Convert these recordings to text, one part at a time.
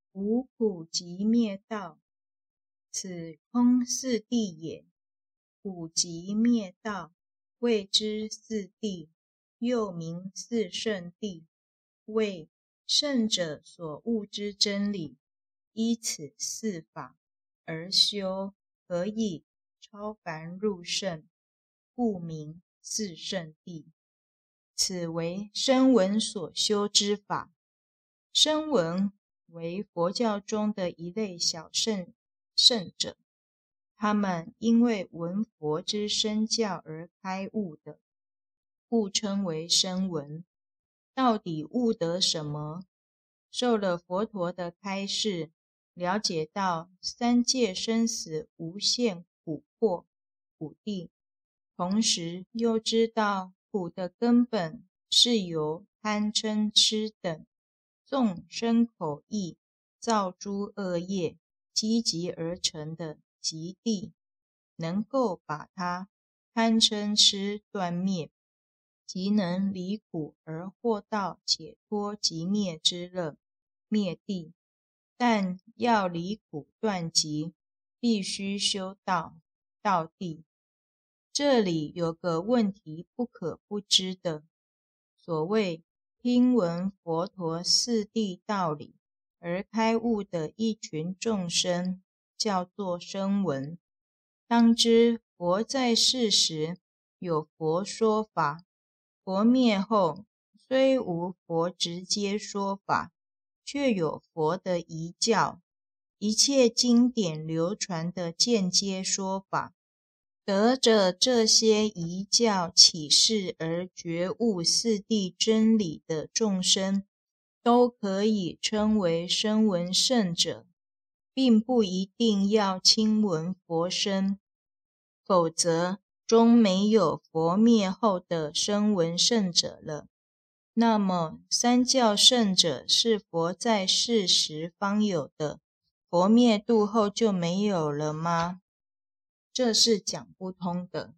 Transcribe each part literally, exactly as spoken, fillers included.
无苦集灭道，此空四谛也。苦集灭道，谓之四谛，又名四圣谛。谓圣者所悟之真理，依此四法而修，可以超凡入圣，故名四圣谛。此为声闻所修之法。声闻为佛教中的一类小圣圣者，他们因为闻佛之身教而开悟的，故称为声闻。到底悟得什么？受了佛陀的开示，了解到三界生死无限苦迫苦地，同时又知道苦的根本是由贪嗔痴等纵身口意造诸恶业积集而成的极地，能够把它贪嗔痴断灭，即能离苦而获到解脱极灭之乐，灭地。但要离苦断集，必须修道，道地。这里有个问题不可不知的，所谓听闻佛陀四谛道理而开悟的一群众生，叫做声闻。当知佛在世时有佛说法，佛灭后虽无佛直接说法，却有佛的遗教，一切经典流传的间接说法。得着这些遗教启示而觉悟四谛真理的众生，都可以称为声闻圣者，并不一定要亲闻佛身，否则终没有佛灭后的声闻圣者了。那么三教圣者是佛在世时方有的，佛灭度后就没有了吗？这是讲不通的。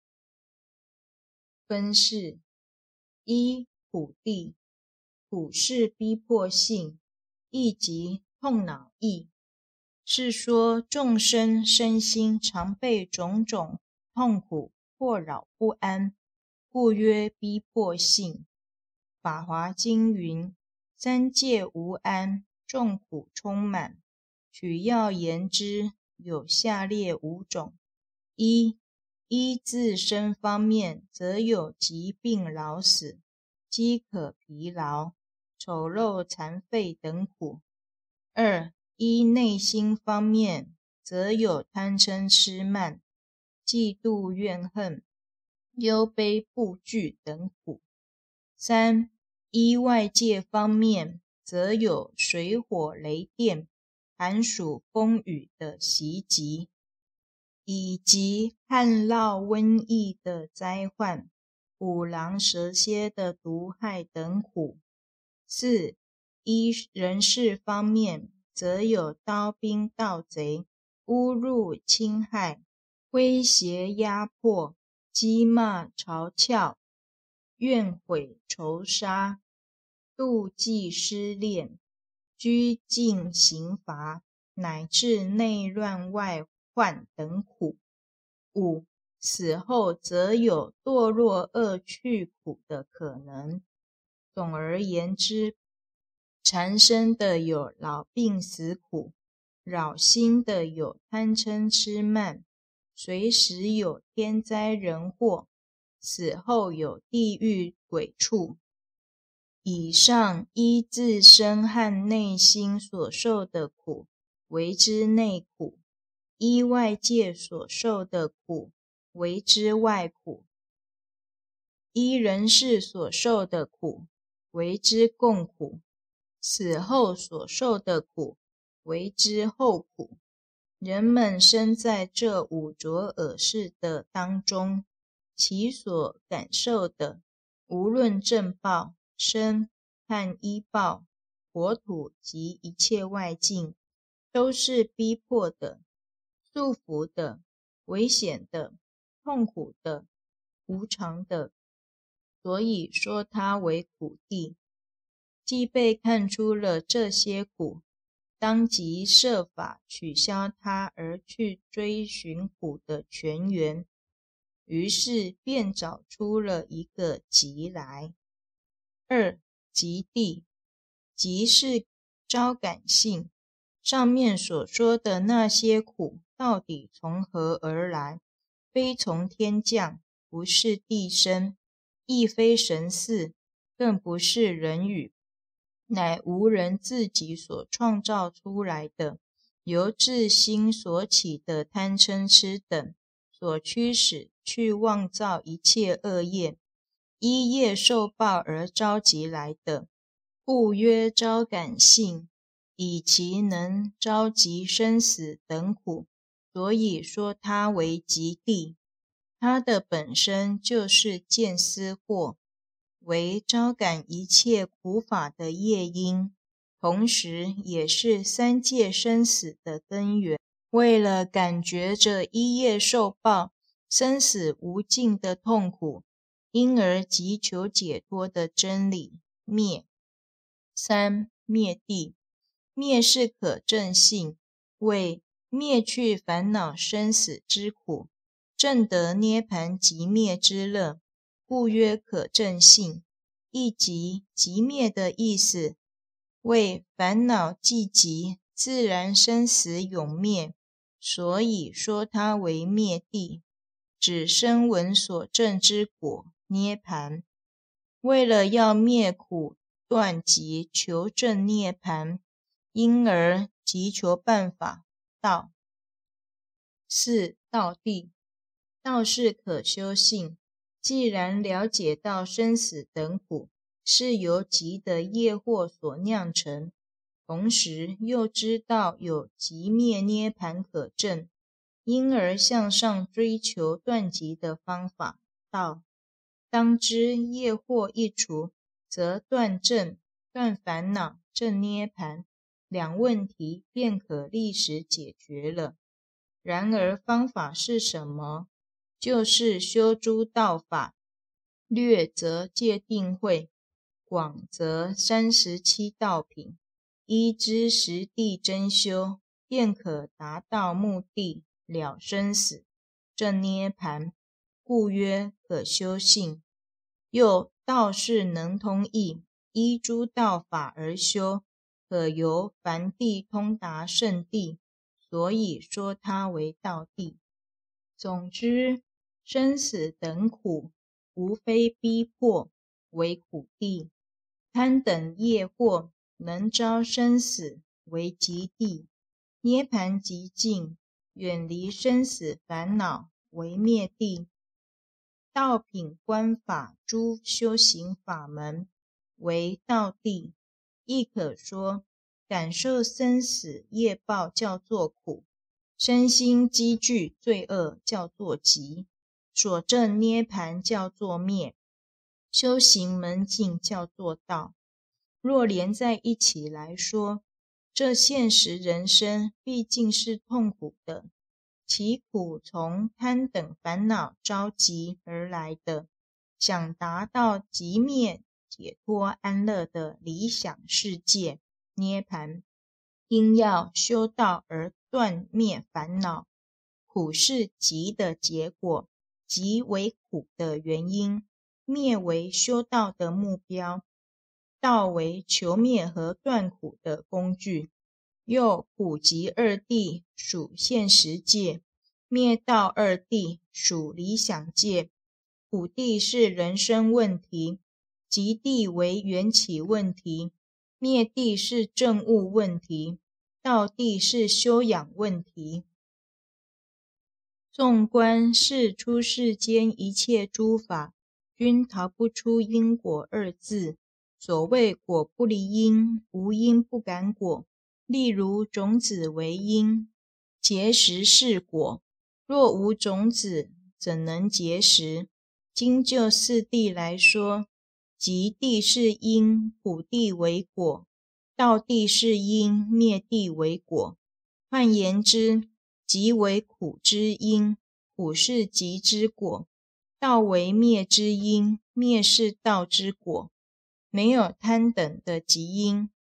分释：一、苦谛。苦是逼迫性，亦即痛恼意，是说众生身心常被种种痛苦惑扰不安，故曰逼迫性。法华经云：三界无安，众苦充满。取要言之，有下列五种。一、依自身方面，则有疾病老死、饥渴疲劳、丑陋残废等苦。二、依内心方面，则有贪嗔痴慢、嫉妒怨恨、忧悲怖惧等苦。三、依外界方面，则有水火雷电、寒暑风雨的袭击，以及旱涝瘟疫的灾患、虎狼蛇蝎的毒害等苦。四、依人事方面，则有刀兵盗贼、侮辱侵害、威胁压迫、讥骂嘲诮、怨悔仇杀、妒忌失恋、拘禁刑罚，乃至内乱外患等苦。五、死后则有堕落恶趣苦的可能。总而言之，缠身的有老病死苦，扰心的有贪嗔痴慢，随时有天灾人祸，死后有地狱鬼畜。以上依自身和内心所受的苦，为之内苦；依外界所受的苦，为之外苦；依人世所受的苦，为之共苦；死后所受的苦，为之后苦。人们生在这五浊恶世的当中，其所感受的，无论正报、身和依报、国土及一切外境，都是逼迫的、束缚的、危险的、痛苦的、无常的，所以说它为苦谛。既被看出了这些苦， 当即设法取消它，而去追寻苦的泉源。于是便找出了一个极来。二、极地。极是招感性，上面所说的那些苦到底从何而来？非从天降，不是地生，亦非神赐，更不是人语，乃无人自己所创造出来的，由自心所起的贪嗔痴等所驱使去妄造一切恶业，依业受报而召集来的，故曰招感性，以其能召集生死等苦，所以说它为极地。它的本身就是见思惑，为招感一切苦法的业因，同时也是三界生死的根源。为了感觉着依业受报生死无尽的痛苦，因而急求解脱的真理灭。三、灭地。灭是可证性，为灭去烦恼生死之苦，证得涅槃即灭之乐，故曰可证性。亦即即灭的意思，为烦恼既极，自然生死永灭，所以说它为灭地，指声闻所证之果涅槃。为了要灭苦断集，求证涅槃，因而急求办法道。四、道地。道是可修性，既然了解到生死等苦是由极的业惑所酿成，同时又知道有极灭涅槃可证，因而向上追求断集的方法道。当知业惑一除，则断正、断烦恼、证涅槃两问题便可立时解决了。然而方法是什么？就是修诸道法，略则戒定慧，广则三十七道品，依之实地真修，便可达到目的，了生死，证涅槃，故曰可修性。又道是能通义，依诸道法而修，可由凡地通达圣地，所以说它为道地。总之，生死等苦无非逼迫，为苦地；贪等业惑能招生死，为极地；涅槃极尽，远离生死烦恼，为灭地；道品观法诸修行法门，为道地。亦可说，感受生死业报叫做苦，身心积聚罪恶叫做极，所证涅槃叫做灭，修行门径叫做道。若连在一起来说，这现实人生毕竟是痛苦的，其苦从贪等烦恼召集而来的，想达到极灭解脱安乐的理想世界涅槃，因要修道而断灭烦恼。苦是极的结果，极为苦的原因，灭为修道的目标，道为求灭和断苦的工具。又苦极二谛属现实界，灭道二谛属理想界。苦谛是人生问题，极谛为缘起问题，灭谛是证悟问题，道谛是修养问题。纵观是出世间一切诸法，均逃不出因果二字。所谓果不离因，无因不感果。例如种子为因，结实是果，若无种子，怎能结实？今就四谛来说，极谛是因，苦谛为果；道谛是因，灭谛为果。换言之，极为苦之因，苦是极之果；道为灭之因，灭是道之果。没有贪等的极因，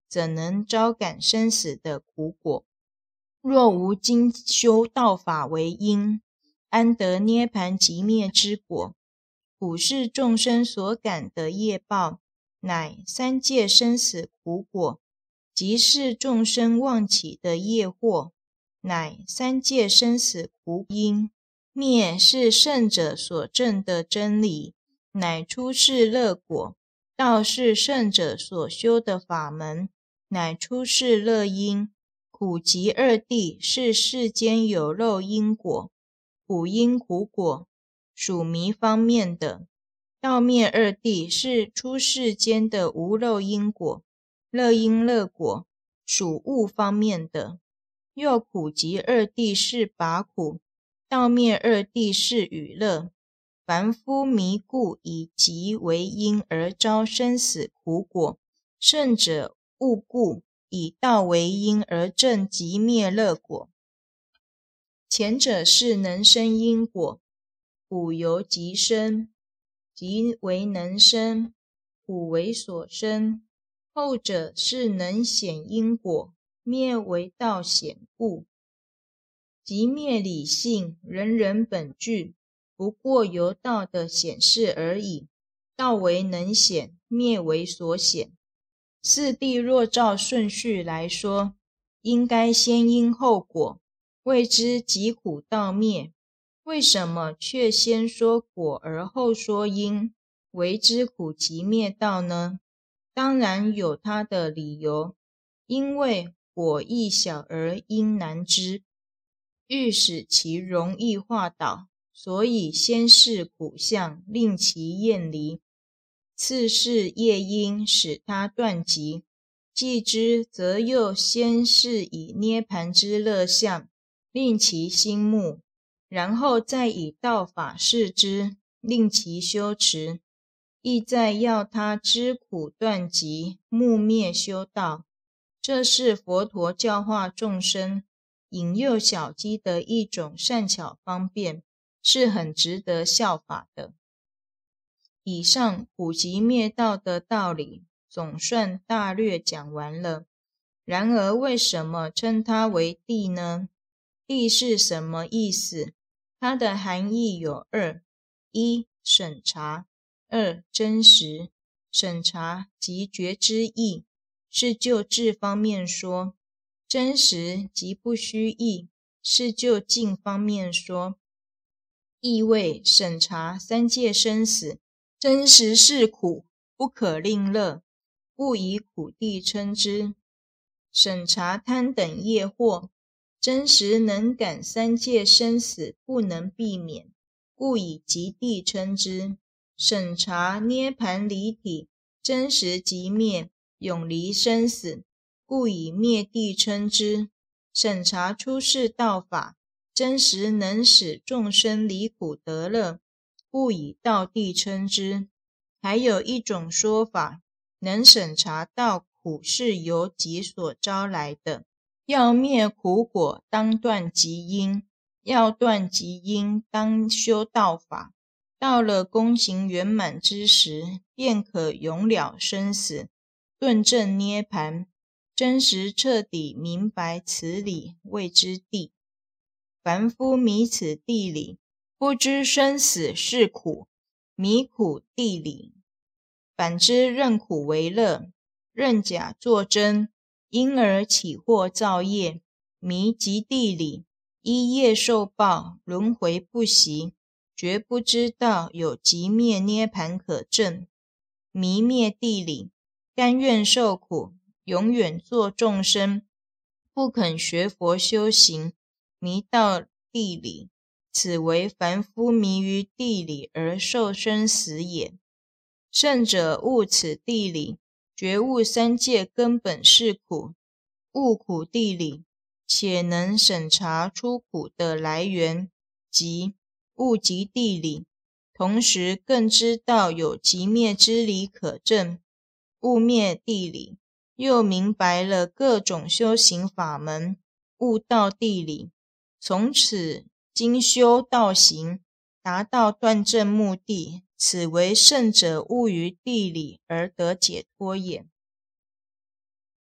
怎能招感生死的苦果？若无精修道法为因，安得涅盘寂灭之果？苦是众生所感的业报，乃三界生死苦果；即是众生妄起的业惑，乃三界生死苦因。灭是圣者所证的真理，乃出世乐果；道是圣者所修的法门，乃出世乐因。苦集二谛是世间有漏因果，苦因苦果属迷方面的；道灭二谛是出世间的无漏因果，乐因乐果属悟方面的。又苦集二谛是拔苦，道灭二谛是与乐。凡夫迷故以集为因而招生死苦果，圣者悟故以道为因而证寂灭乐果。前者是能生因果，苦由即生，即为能生，苦为所生；后者是能显因果，灭为道显故。寂灭理性，人人本具，不过由道的显示而已。道为能显，灭为所显。四谛若照顺序来说，应该先因后果，谓之即苦道灭。为什么却先说果而后说因，为之苦集灭道呢？当然有它的理由，因为果易小而因难知，欲使其容易化导，所以先示苦相，令其厌离。次是业因，使它断集，继之则又先是以涅盘之乐相，令其心慕，然后再以道法示之，令其修持，意在要他知苦断集，慕灭修道。这是佛陀教化众生，引诱小机的一种善巧方便，是很值得效法的。以上苦集灭道的道理总算大略讲完了。然而为什么称它为谛呢？谛是什么意思？它的含义有二：一、审查；二、真实。审查即觉知义，是就智方面说；真实即不虚义，是就境方面说。意谓审查三界生死，真实是苦，不可令乐，故以苦谛称之。审查贪等业惑，真实能感三界生死，不能避免，故以极谛称之。审查涅盘离体，真实即灭，永离生死，故以灭谛称之。审查出世道法，真实能使众生离苦得乐，故以道谛称之。还有一种说法，能审查到苦是由己所招来的，要灭苦果当断集因，要断集因当修道法，到了功行圆满之时，便可永了生死，顿证涅盘。真实彻底明白此理，谓之谛。凡夫迷此谛理，不知生死是苦，迷苦谛理，反之认苦为乐，认假作真，因而起惑造业，迷极谛理，依业受报，轮回不息，绝不知道有寂灭涅盘可证。迷灭谛理，甘愿受苦，永远做众生，不肯学佛修行，迷到谛理，此为凡夫迷于谛理而受生死也。圣者悟此谛理，觉悟三界根本是苦，悟苦谛理，且能审查出苦的来源，即悟极谛理，同时更知道有寂灭之理可证，悟灭谛理，又明白了各种修行法门，悟道谛理，从此精修道行，达到断证目的，此为圣者悟于谛理而得解脱也。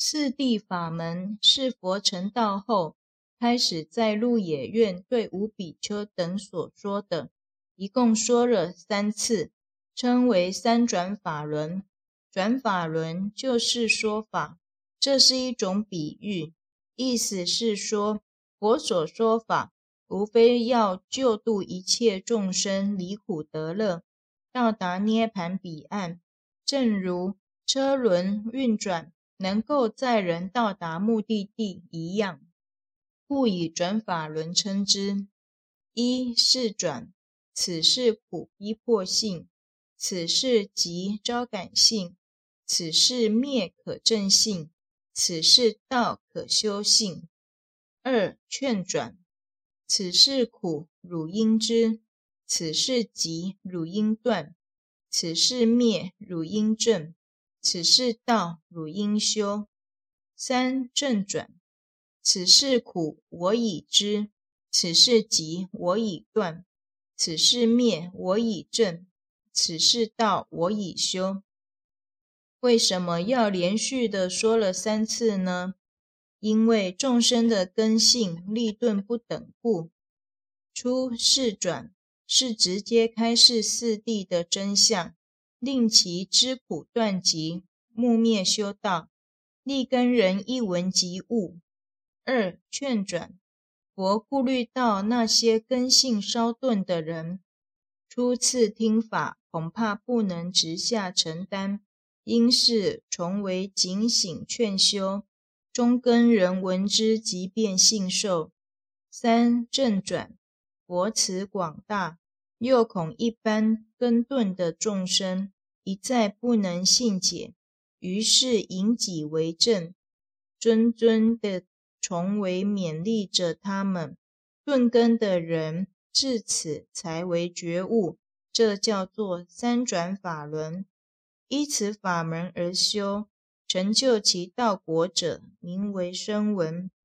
四谛法门是佛成道后开始在鹿野苑对五比丘等所说的，一共说了三次，称为三转法轮。转法轮就是说法，这是一种比喻，意思是说佛所说法无非要救度一切众生离苦得乐，到达涅盘彼岸，正如车轮运转能够载人到达目的地一样，故以转法轮称之。一是转，此是苦逼迫性，此是集招感性，此是灭可证性，此是道可修性。二劝转，此是苦汝应知，此是集汝应断，此是灭汝应证，此是道汝应修。三正转，此是苦我已知，此是集我已断，此是灭我已证，此是道我已修。为什么要连续的说了三次呢？因为众生的根性利钝不等故。初示转是直接开示四谛的真相，令其知苦断集，目灭修道，立根人一闻即悟。二劝转，佛顾虑到那些根性稍钝的人，初次听法恐怕不能直下承担，因是重为警醒劝修，中根人闻之即便信受。三正转，佛慈广大，又恐一般根钝的众生一再不能信解，于是引己为证，谆谆的重为勉励着他们，钝根的人至此才为觉悟，这叫做三转法轮。依此法门而修，成就其道果者，名为声闻。